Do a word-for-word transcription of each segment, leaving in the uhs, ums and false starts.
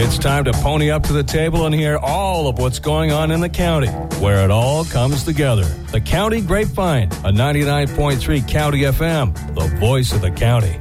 It's time to pony up to the table and hear all of what's going on in the county, where it all comes together. The County Grapevine, a ninety-nine point three County F M, the voice of the county.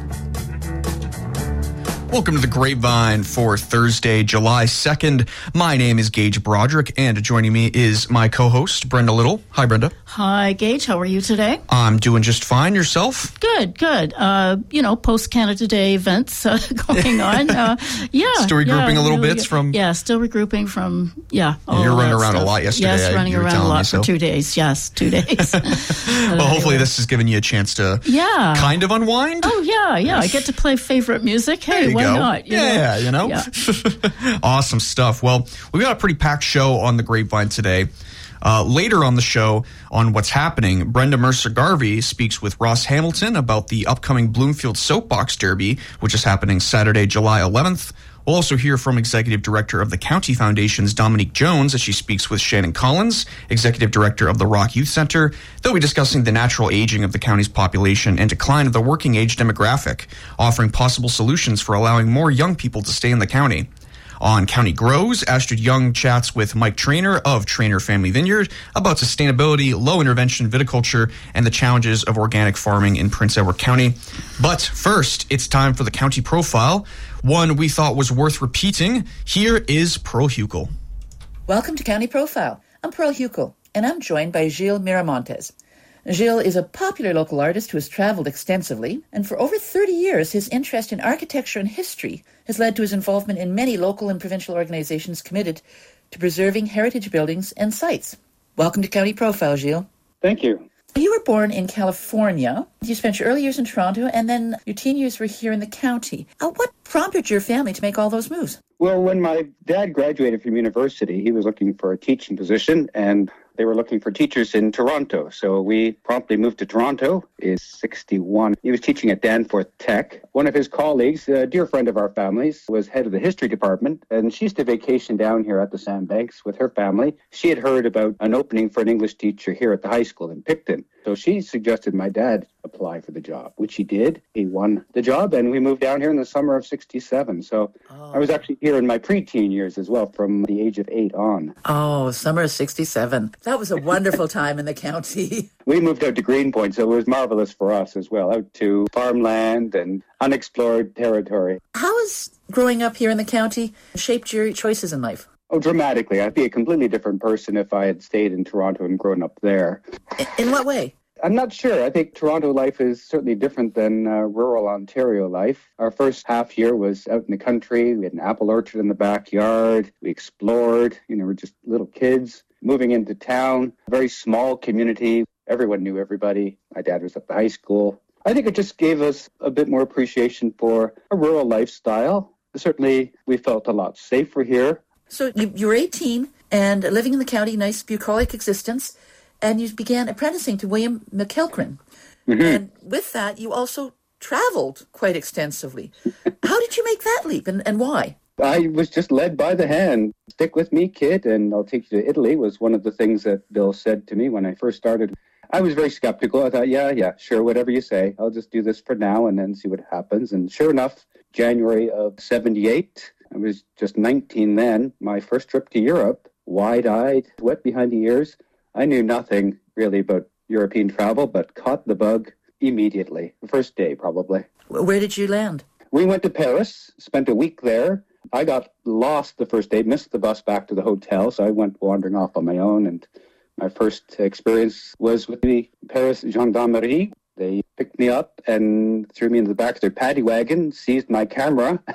Welcome to the Grapevine for Thursday, July second. My name is Gage Broderick, and joining me is my co-host, Brenda Little. Hi, Brenda. Hi, Gage. How are you today? I'm doing just fine. Yourself? Good, good. Uh, you know, post-Canada Day events uh, going on. Uh, yeah. Still regrouping yeah, a little really, bits from... Yeah, still regrouping from, yeah. You're running around stuff. a lot yesterday. Yes, running around a lot for so. two days. Yes, two days. Well, anyway. Hopefully this has given you a chance to yeah. kind of unwind. Oh, yeah, yeah. I get to play favorite music. Hey, why go. not? You yeah, know? you know. Yeah. Awesome stuff. Well, we've got a pretty packed show on the Grapevine today. Uh, later on the show, on What's Happening, Brenda Mercer-Garvey speaks with Ross Hamilton about the upcoming Bloomfield Soapbox Derby, which is happening Saturday, July eleventh. We'll also hear from Executive Director of the County Foundation's Dominique Jones as she speaks with Shannon Collins, Executive Director of the Rock Youth Center. They'll be discussing the natural aging of the county's population and decline of the working age demographic, offering possible solutions for allowing more young people to stay in the county. On County Grows, Astrid Young chats with Mike Trainer of Trainer Family Vineyard about sustainability, low-intervention viticulture, and the challenges of organic farming in Prince Edward County. But first, it's time for the County Profile, one we thought was worth repeating. Here is Pearl Huckel. Welcome to County Profile. I'm Pearl Huckel, and I'm joined by Gilles Miramontes. Gilles is a popular local artist who has traveled extensively, and for over thirty years, his interest in architecture and history has led to his involvement in many local and provincial organizations committed to preserving heritage buildings and sites. Welcome to County Profile, Gilles. Thank you. You were born in California. You spent your early years in Toronto, and then your teen years were here in the county. Uh, what prompted your family to make all those moves? Well, when my dad graduated from university, he was looking for a teaching position, and they were looking for teachers in Toronto. So we promptly moved to Toronto in sixty-one. He was teaching at Danforth Tech. One of his colleagues, a dear friend of our family's, was head of the history department, and she used to vacation down here at the Sandbanks with her family. She had heard about an opening for an English teacher here at the high school in Picton. So she suggested my dad apply for the job, which he did. He won the job, and we moved down here in the summer of sixty-seven. So oh. I was actually here in my preteen years as well, from the age of eight on. Oh, summer of sixty-seven. That was a wonderful time in the county. We moved out to Greenpoint, so it was marvelous for us as well, out to farmland and unexplored territory. How has growing up here in the county shaped your choices in life? Oh, dramatically. I'd be a completely different person if I had stayed in Toronto and grown up there. In what way? I'm not sure. I think Toronto life is certainly different than uh, rural Ontario life. Our first half year was out in the country. We had an apple orchard in the backyard. We explored. You know, we're just little kids. Moving into town, a very small community. Everyone knew everybody. My dad was at the high school. I think it just gave us a bit more appreciation for a rural lifestyle. Certainly, we felt a lot safer here. So you, you were eighteen and living in the county, nice bucolic existence, and you began apprenticing to William McElkrin. Mm-hmm. And with that, you also traveled quite extensively. How did you make that leap, and, and why? I was just led by the hand. Stick with me, kid, and I'll take you to Italy was one of the things that Bill said to me when I first started. I was very skeptical. I thought, yeah, yeah, sure, whatever you say. I'll just do this for now and then see what happens. And sure enough, January of seventy-eight, I was just nineteen then, my first trip to Europe, wide-eyed, wet behind the ears. I knew nothing really about European travel, but caught the bug immediately, the first day probably. Where did you land? We went to Paris, spent a week there. I got lost the first day, missed the bus back to the hotel, so I went wandering off on my own. And my first experience was with the Paris Gendarmerie. They picked me up and threw me in the back of their paddy wagon, seized my camera.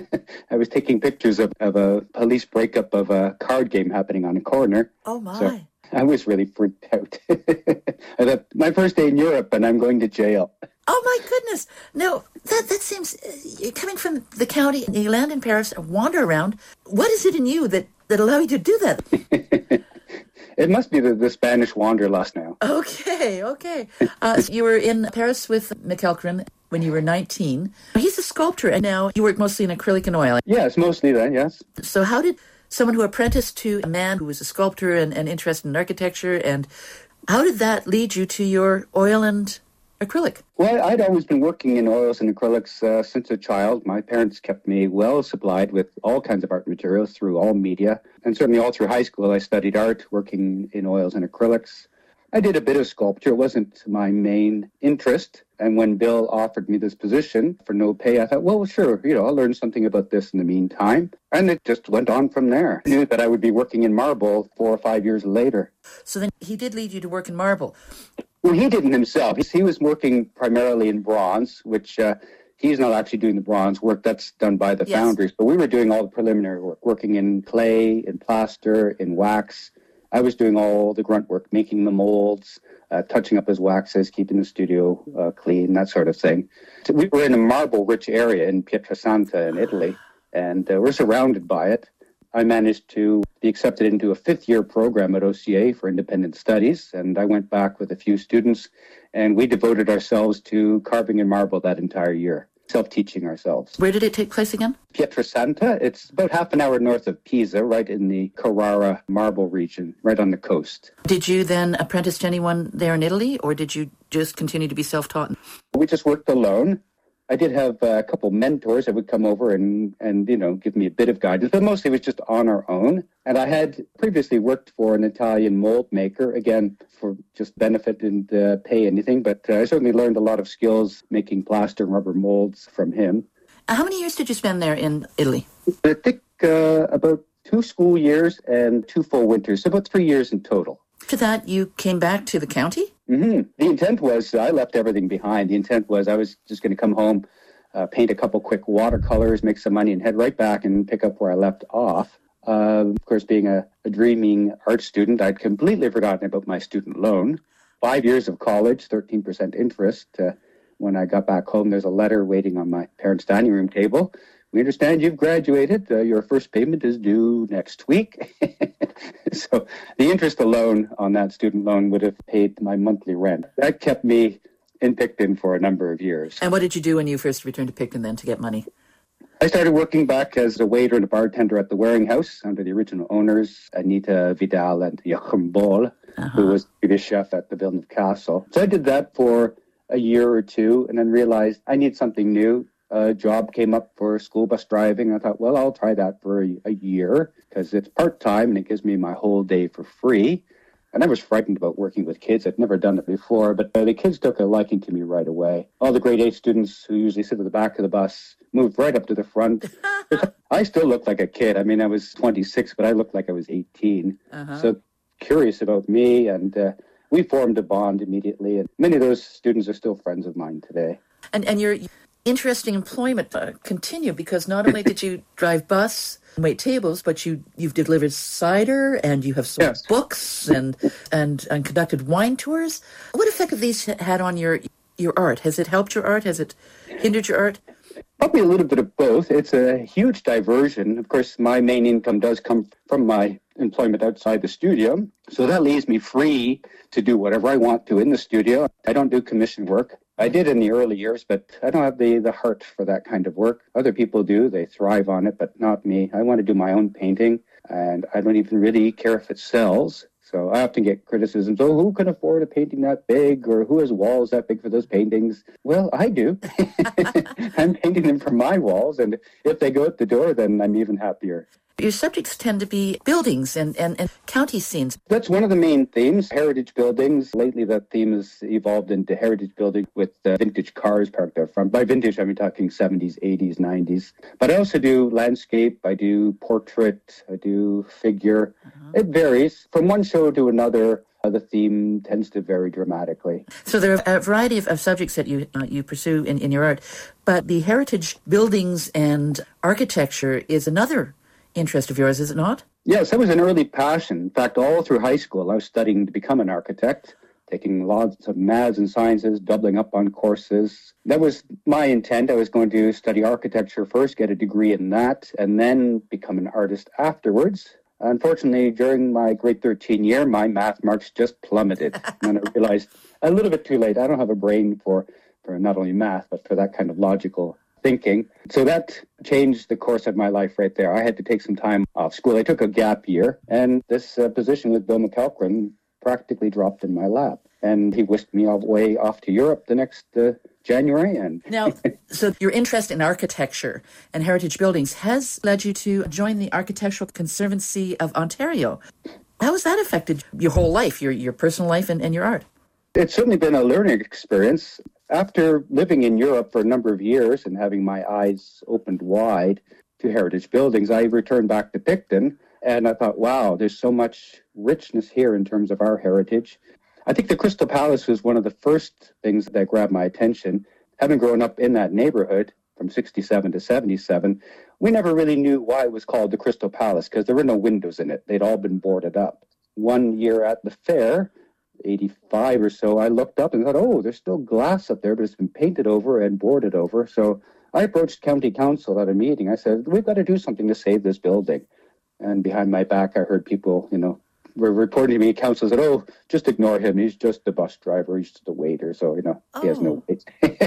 I was taking pictures of, of a police breakup of a card game happening on a corner. Oh, my. So I was really freaked out. I thought, my first day in Europe, and I'm going to jail. Oh, my goodness. No, that that seems, uh, coming from the county, you land in Paris, wander around. What is it in you that, that allow you to do that? It must be the, the Spanish wanderlust now. Okay, okay. Uh, so you were in Paris with McElkrin when you were nineteen. He's a sculptor, and now you work mostly in acrylic and oil. Yes, mostly that, yes. So how did someone who apprenticed to a man who was a sculptor and, and interested in architecture, and how did that lead you to your oil and acrylic? Well, I'd always been working in oils and acrylics uh, since a child. My parents kept me well supplied with all kinds of art materials through all media. And certainly all through high school, I studied art, working in oils and acrylics. I did a bit of sculpture. It wasn't my main interest. And when Bill offered me this position for no pay, I thought, well, sure, you know, I'll learn something about this in the meantime. And it just went on from there. I knew that I would be working in marble four or five years later. So then he did lead you to work in marble. Well, he didn't himself. He was working primarily in bronze, which uh, he's not actually doing the bronze work. That's done by the Yes. foundries. But we were doing all the preliminary work, working in clay, in plaster, in wax. I was doing all the grunt work, making the molds, uh, touching up his waxes, keeping the studio uh, clean, that sort of thing. So we were in a marble-rich area in Pietrasanta in Italy, and uh, we're surrounded by it. I managed to be accepted into a fifth-year program at O C A for independent studies, and I went back with a few students, and we devoted ourselves to carving in marble that entire year, self-teaching ourselves. Where did it take place again? Pietrasanta, it's about half an hour north of Pisa, right in the Carrara marble region, right on the coast. Did you then apprentice to anyone there in Italy, or did you just continue to be self-taught? We just worked alone. I did have a couple mentors that would come over and, and, you know, give me a bit of guidance, but mostly it was just on our own. And I had previously worked for an Italian mold maker, again, for just benefit and uh, pay anything, but uh, I certainly learned a lot of skills making plaster and rubber molds from him. How many years did you spend there in Italy? I think uh, about two school years and two full winters, so about three years in total. After that, you came back to the county? Mm-hmm. The intent was, I left everything behind. The intent was I was just going to come home, uh, paint a couple quick watercolors, make some money, and head right back and pick up where I left off. Uh, of course, being a, a dreaming art student, I'd completely forgotten about my student loan. Five years of college, thirteen percent interest. Uh, when I got back home, there's a letter waiting on my parents' dining room table. We understand you've graduated. Uh, your first payment is due next week. So the interest alone on that student loan would have paid my monthly rent. That kept me in Picton for a number of years. And what did you do when you first returned to Picton then to get money? I started working back as a waiter and a bartender at the Waring House under the original owners, Anita Vidal and Joachim Boll, uh-huh. who was the previous chef at the Villeneuve Castle. So I did that for a year or two and then realized I need something new. A job came up for school bus driving. I thought, well, I'll try that for a, a year because it's part-time and it gives me my whole day for free. And I was frightened about working with kids. I'd never done it before, but uh, the kids took a liking to me right away. All the grade eight students who usually sit at the back of the bus moved right up to the front. I still looked like a kid. I mean, I was twenty-six, but I looked like I was eighteen. Uh-huh. So curious about me, and uh, we formed a bond immediately. And many of those students are still friends of mine today. And and your interesting employment uh, continued because not only did you drive bus and wait tables, but you you've delivered cider and you have sold yes. books and, and and conducted wine tours. What effect have these had on your your art? Has it helped your art? Has it hindered your art? Probably a little bit of both. It's a huge diversion. Of course, my main income does come from my employment outside the studio. So that leaves me free to do whatever I want to in the studio. I don't do commission work. I did in the early years, but I don't have the, the heart for that kind of work. Other people do. They thrive on it, but not me. I want to do my own painting, and I don't even really care if it sells. So I often get criticisms, oh, who can afford a painting that big, or who has walls that big for those paintings? Well, I do. I'm painting them for my walls, and if they go out the door, then I'm even happier. Your subjects tend to be buildings and, and, and county scenes. That's one of the main themes, heritage buildings. Lately, that theme has evolved into heritage building with uh, vintage cars parked out front. By vintage, I'm talking seventies, eighties, nineties. But I also do landscape, I do portrait, I do figure. Uh-huh. It varies. From one show to another, uh, the theme tends to vary dramatically. So there are a variety of, of subjects that you uh, you pursue in, in your art. But the heritage buildings and architecture is another interest of yours, is it not? Yes, that was an early passion. In fact, all through high school, I was studying to become an architect, taking lots of maths and sciences, doubling up on courses. That was my intent. I was going to study architecture first, get a degree in that, and then become an artist afterwards. Unfortunately, during my grade thirteen year, my math marks just plummeted. And I realized a little bit too late, I don't have a brain for, for not only math, but for that kind of logical thinking. So that changed the course of my life right there. I had to take some time off school. I took a gap year, and this uh, position with Bill McElquin practically dropped in my lap. And he whisked me all the way off to Europe the next uh, January. And Now, so your interest in architecture and heritage buildings has led you to join the Architectural Conservancy of Ontario. How has that affected your whole life, your, your personal life and, and your art? It's certainly been a learning experience. After living in Europe for a number of years and having my eyes opened wide to heritage buildings, I returned back to Picton, and I thought, wow, there's so much richness here in terms of our heritage. I think the Crystal Palace was one of the first things that grabbed my attention. Having grown up in that neighborhood from sixty-seven to seventy-seven, we never really knew why it was called the Crystal Palace because there were no windows in it. They'd all been boarded up. One year at the fair, eighty-five or so, I looked up and thought, oh, there's still glass up there, but it's been painted over and boarded over. So I approached County Council at a meeting. I said, we've got to do something to save this building. And behind my back, I heard people, you know, were reporting to me. Council said, oh, just ignore him. He's just a bus driver. He's just a waiter. So, you know, oh. He has no weight.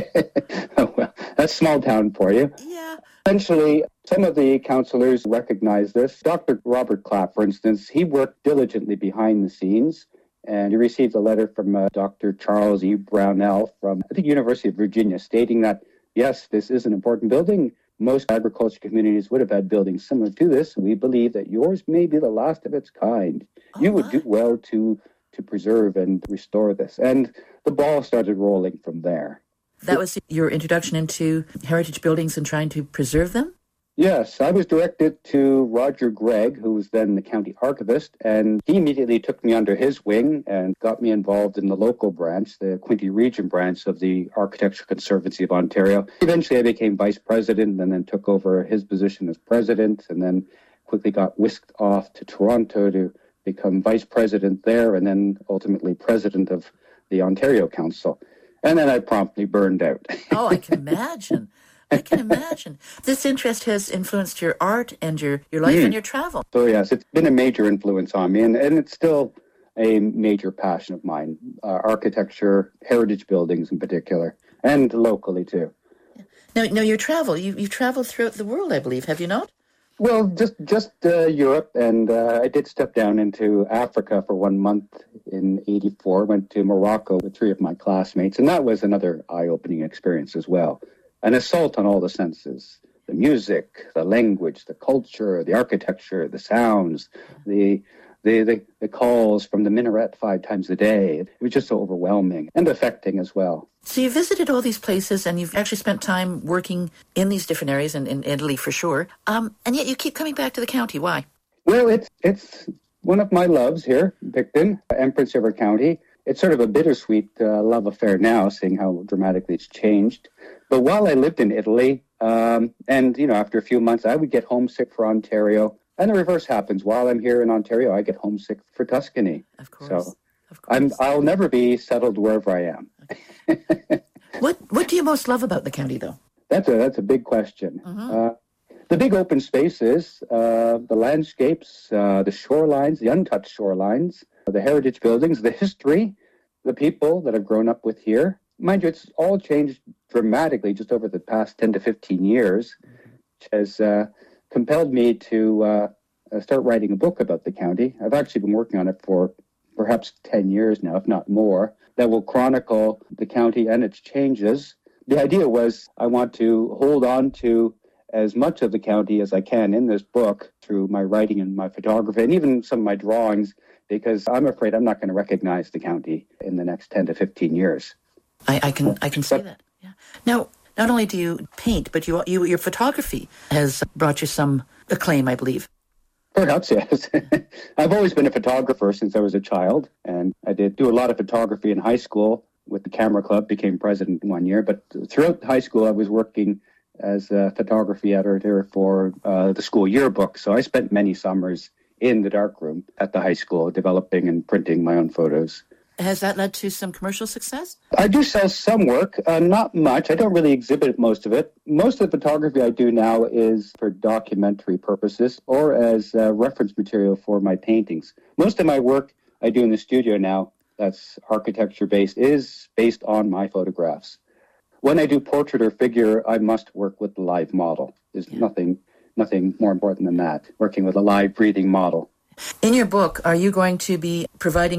Oh, well, that's small town for you. Yeah. Eventually, some of the councillors recognized this. Doctor Robert Clapp, for instance, he worked diligently behind the scenes. And he received a letter from uh, Doctor Charles E. Brownell from, I think, University of Virginia, stating that, yes, this is an important building. Most agriculture communities would have had buildings similar to this. We believe that yours may be the last of its kind. Oh, you would do well to to preserve and restore this. And the ball started rolling from there. That was your introduction into heritage buildings and trying to preserve them? Yes, I was directed to Roger Gregg, who was then the county archivist, and he immediately took me under his wing and got me involved in the local branch, the Quinte Region branch of the Architectural Conservancy of Ontario. Eventually, I became vice president and then took over his position as president, and then quickly got whisked off to Toronto to become vice president there, and then ultimately president of the Ontario Council. And then I promptly burned out. Oh, I can imagine. I can imagine. This interest has influenced your art and your, your life mm. and your travel. So, yes, it's been a major influence on me, and, and it's still a major passion of mine, uh, architecture, heritage buildings in particular, and locally, too. Now, now your travel, you, you've traveled throughout the world, I believe, have you not? Well, just just uh, Europe, and uh, I did step down into Africa for one month in eighty-four, went to Morocco with three of my classmates, and that was another eye-opening experience as well. An assault on all the senses, the music, the language, the culture, the architecture, the sounds, the, the the the calls from the minaret five times a day. It was just so overwhelming and affecting as well. So you visited all these places and you've actually spent time working in these different areas, and in Italy for sure, um, and yet you keep coming back to the county. Why? Well, it's, it's one of my loves here, Picton and Prince Edward County. It's sort of a bittersweet uh, love affair now, seeing how dramatically it's changed. But while I lived in Italy, um, and, you know, after a few months, I would get homesick for Ontario. And the reverse happens. While I'm here in Ontario, I get homesick for Tuscany. Of course. So of course. I'm, I'll never be settled wherever I am. Okay. What What do you most love about the county, though? That's a, that's a big question. Mm-hmm. Uh, the big open spaces, uh, the landscapes, uh, the shorelines, the untouched shorelines, the heritage buildings, the history, the people that I've grown up with here. Mind you, it's all changed dramatically just over the past ten to fifteen years, which has uh, compelled me to uh, start writing a book about the county. I've actually been working on it for perhaps ten years now, if not more, that will chronicle the county and its changes. The idea was I want to hold on to as much of the county as I can in this book through my writing and my photography and even some of my drawings, because I'm afraid I'm not going to recognize the county in the next ten to fifteen years. I, I can I can see that. Yeah. Now, not only do you paint, but you, you your photography has brought you some acclaim, I believe. Perhaps, yes. I've always been a photographer since I was a child, and I did do a lot of photography in high school with the Camera Club, became president one year. But throughout high school, I was working as a photography editor for uh, the school yearbook. So I spent many summers in the darkroom at the high school developing and printing my own photos. Has that led to some commercial success? I do sell some work, uh, not much. I don't really exhibit most of it. Most of the photography I do now is for documentary purposes or as uh, reference material for my paintings. Most of my work I do in the studio now, that's architecture-based, is based on my photographs. When I do portrait or figure, I must work with the live model. There's yeah. nothing, nothing more important than that, working with a live, breathing model. In your book, are you going to be providing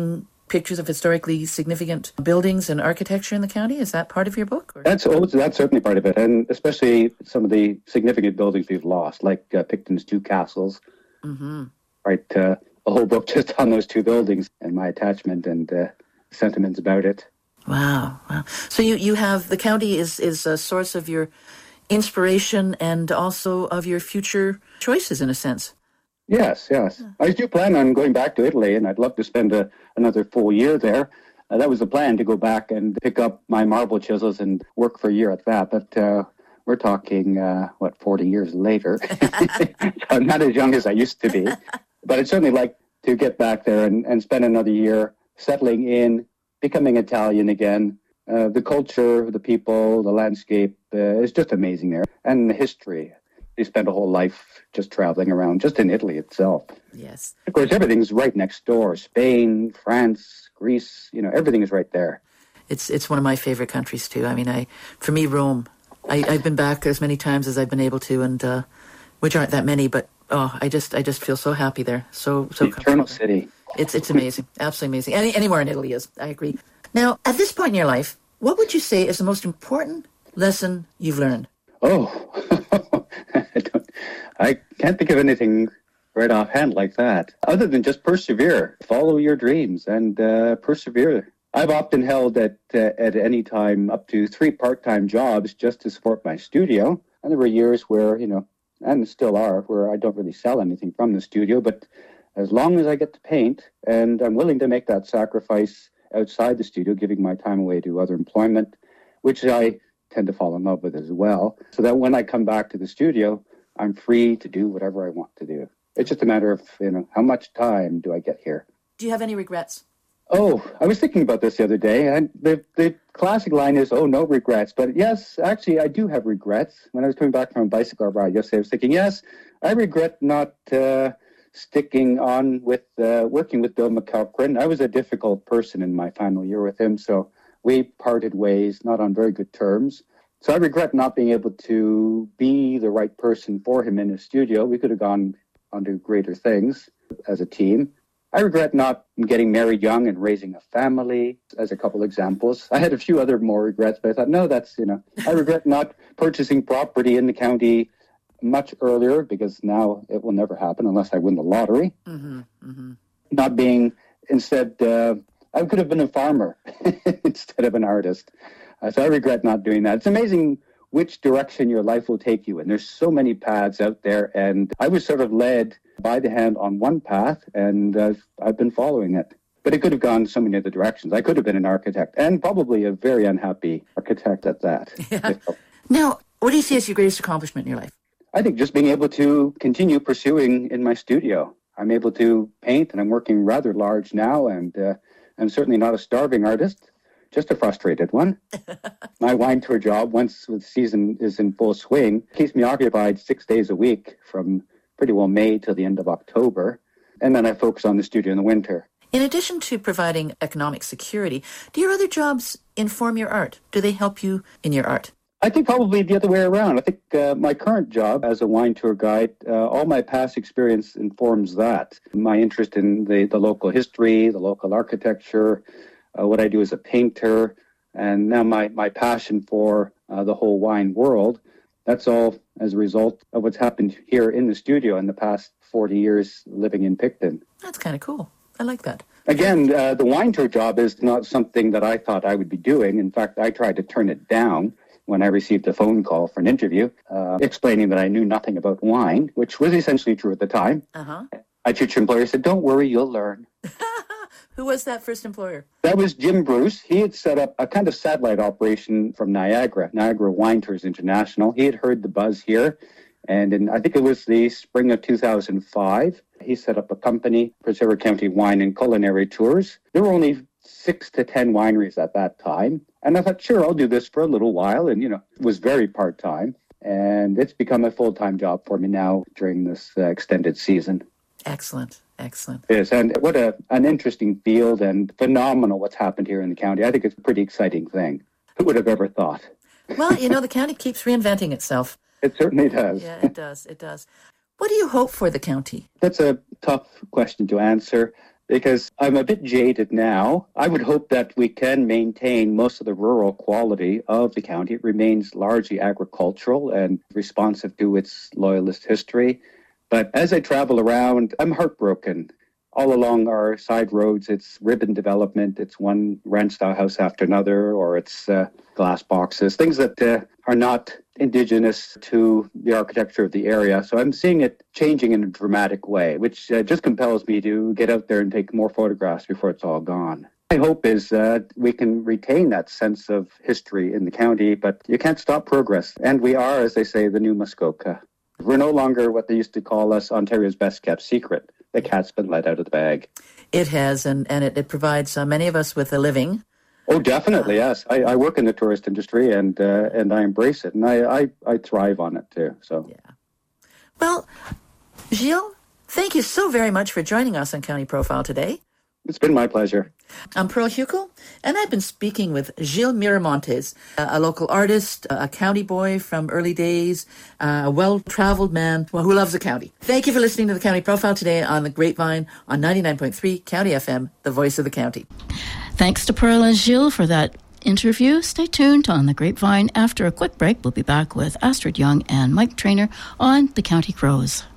pictures of historically significant buildings and architecture in the county? Is that part of your book? Or? That's oh, that's certainly part of it, and especially some of the significant buildings we've lost, like uh, Picton's two castles. Mm-hmm. Right, uh, a whole book just on those two buildings and my attachment and uh, sentiments about it. Wow, wow. So you, you have, the county is, is a source of your inspiration and also of your future choices, in a sense. Yes, yes. Yeah. I do plan on going back to Italy, and I'd love to spend a, another full year there. Uh, that was the plan, to go back and pick up my marble chisels and work for a year at that. But uh, we're talking, uh, what, forty years later. So I'm not as young as I used to be. But I'd certainly like to get back there and, and spend another year settling in, becoming Italian again. Uh, the culture, the people, the landscape uh, is just amazing there. And the history. You spend a whole life just traveling around, just in Italy itself. Yes. Of course, everything's right next door. Spain, France, Greece, you know, everything is right there. It's it's one of my favorite countries, too. I mean, I for me, Rome. I, I've been back as many times as I've been able to, and uh, which aren't that many, but oh, I just I just feel so happy there. So so the Eternal City. It's it's amazing. Absolutely amazing. Any, anywhere in Italy is. I agree. Now, at this point in your life, what would you say is the most important lesson you've learned? Oh, I, don't, I can't think of anything right offhand like that, other than just persevere, follow your dreams, and uh, persevere. I've often held at uh, at any time up to three part-time jobs just to support my studio, and there were years where, you know, and still are, where I don't really sell anything from the studio, but as long as I get to paint, and I'm willing to make that sacrifice outside the studio, giving my time away to other employment, which I tend to fall in love with as well, so that when I come back to the studio, I'm free to do whatever I want to do. It's just a matter of, you know, how much time do I get here? Do you have any regrets? Oh, I was thinking about this the other day, and the the classic line is, oh, no regrets. But yes, actually, I do have regrets. When I was coming back from a bicycle ride yesterday, I was thinking, yes, I regret not uh, sticking on with uh, working with Bill McElcrin. I was a difficult person in my final year with him, so we parted ways, not on very good terms. So I regret not being able to be the right person for him in his studio. We could have gone on to greater things as a team. I regret not getting married young and raising a family, as a couple examples. I had a few other more regrets, but I thought, no, that's, you know, I regret not purchasing property in the county much earlier, because now it will never happen unless I win the lottery. Mm-hmm, mm-hmm. Not being, instead, uh, I could have been a farmer instead of an artist. Uh, so I regret not doing that. It's amazing which direction your life will take you in. There's so many paths out there, and I was sort of led by the hand on one path, and uh, I've been following it. But it could have gone so many other directions. I could have been an architect, and probably a very unhappy architect at that. Yeah. Now, what do you see as your greatest accomplishment in your life? I think just being able to continue pursuing in my studio. I'm able to paint, and I'm working rather large now, and uh, I'm certainly not a starving artist, just a frustrated one. My wine tour job, once the season is in full swing, keeps me occupied six days a week from pretty well May till the end of October. And then I focus on the studio in the winter. In addition to providing economic security, do your other jobs inform your art? Do they help you in your art? I think probably the other way around. I think uh, my current job as a wine tour guide, uh, all my past experience informs that. My interest in the, the local history, the local architecture, uh, what I do as a painter, and now my, my passion for uh, the whole wine world. That's all as a result of what's happened here in the studio in the past forty years living in Picton. That's kind of cool. I like that. Again, uh, the wine tour job is not something that I thought I would be doing. In fact, I tried to turn it down when I received a phone call for an interview uh, explaining that I knew nothing about wine, which was essentially true at the time. Uh-huh. My future employer said, don't worry, you'll learn. Who was that first employer? That was Jim Bruce. He had set up a kind of satellite operation from Niagara, Niagara Wine Tours International. He had heard the buzz here, and in, I think it was the spring of two thousand five, he set up a company, Prince Edward County Wine and Culinary Tours. There were only six to ten wineries at that time, and I thought, sure, I'll do this for a little while, and, you know, it was very part-time, and it's become a full-time job for me now during this uh, extended season. Excellent. Excellent. Yes, and what a an interesting field, and phenomenal what's happened here in the county. I think it's a pretty exciting thing. Who would have ever thought? Well, you know, the county keeps reinventing itself. It certainly does. Yeah, it does. It does. What do you hope for the county? That's a tough question to answer. because I'm a bit jaded now. I would hope that we can maintain most of the rural quality of the county. It remains largely agricultural and responsive to its loyalist history. But as I travel around, I'm heartbroken. All along our side roads, it's ribbon development. It's one ranch-style house after another, or it's uh, glass boxes, things that uh, are not indigenous to the architecture of the area. So I'm seeing it changing in a dramatic way, which uh, just compels me to get out there and take more photographs before it's all gone. My hope is that we can retain that sense of history in the county, but you can't stop progress. And we are, as they say, the new Muskoka. We're no longer what they used to call us Ontario's best-kept secret. The cat's been let out of the bag. It has, and, and it, it provides uh, many of us with a living. Oh, definitely, uh, yes. I, I work in the tourist industry, and uh, and I embrace it, and I, I, I thrive on it, too. So, yeah. Well, Gilles, thank you so very much for joining us on County Profile today. It's been my pleasure. I'm Pearl Huckel, and I've been speaking with Gilles Miramontes, a local artist, a county boy from early days, a well-traveled man who loves the county. Thank you for listening to the County Profile today on the Grapevine on ninety-nine point three County F M, the voice of the county. Thanks to Pearl and Gilles for that interview. Stay tuned on the Grapevine. After a quick break, we'll be back with Astrid Young and Mike Trainer on the County Crows.